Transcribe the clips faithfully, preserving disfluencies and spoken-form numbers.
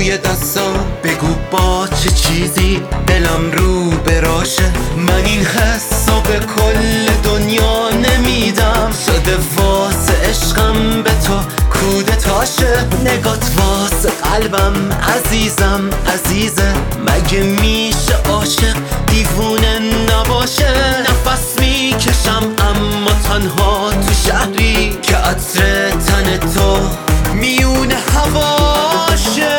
توی دستام، بگو با چه چیزی دلم رو براشه. من این حسو به کل دنیا نمیدم، شده واسه عشقم به تو کودتاشه. نگات واسه قلبم عزیزم عزیزه، مگه میشه عاشق دیوونه نباشه؟ نفس میکشم اما تنها تو شهری که عطر تن تو میونه هواشه.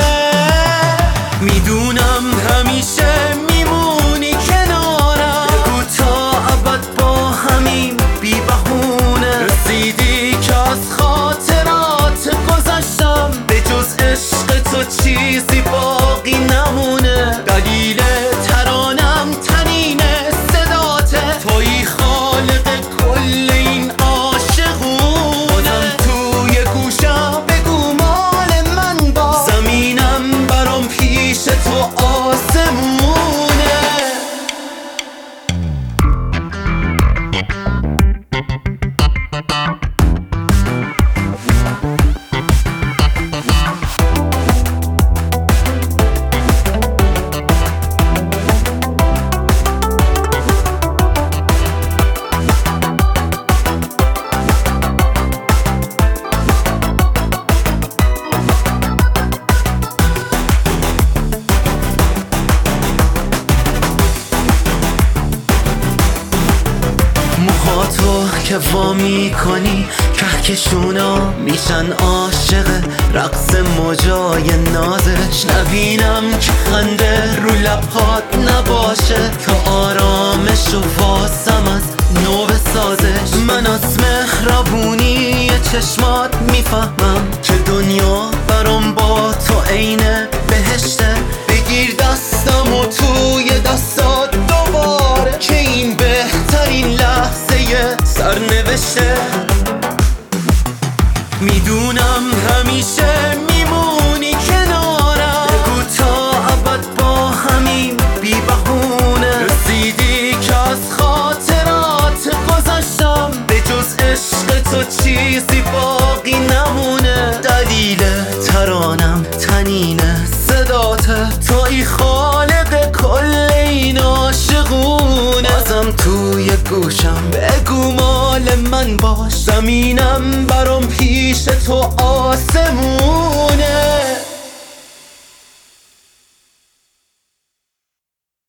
میدونم همیشه میمونی کنارم، بگو تا ابد با همین بی بهونه. رسیدی که از خاطرات گذشتم، به جز عشق تو چیزی باقی نمونه. دلیل ترانم تنین صداته، تویی خالق کل این عاشقونه. بازم توی گوشم بگو مال من با، زمینم برام پیش تو آسمونه. موهاتو که وا میکنی کهکشونا میشن عاشق رقص موجای نازش. نبینم که خنده رو لبهات نباشه، تا آرامشو واسم از نو بسازش. من از مهربونی چشمات میفهمم که دنیا برام با تو عین بهشته. بگیر دستم و توی دستات دوباره، که این بهترین لحظه سرنوشته. میدونم همیشه میمونی کنارم، بگو تا ابد با همین بی بهونه. رسیدی که از خاطرات گذشتم، به جز عشق تو چیزی باقی نمونه. دلیل ترانم تنین صداته، تویی خالق کل این عاشقونه. بازم توی گوشم بگو مال من باش، زمینم برام پیش تو آسمون.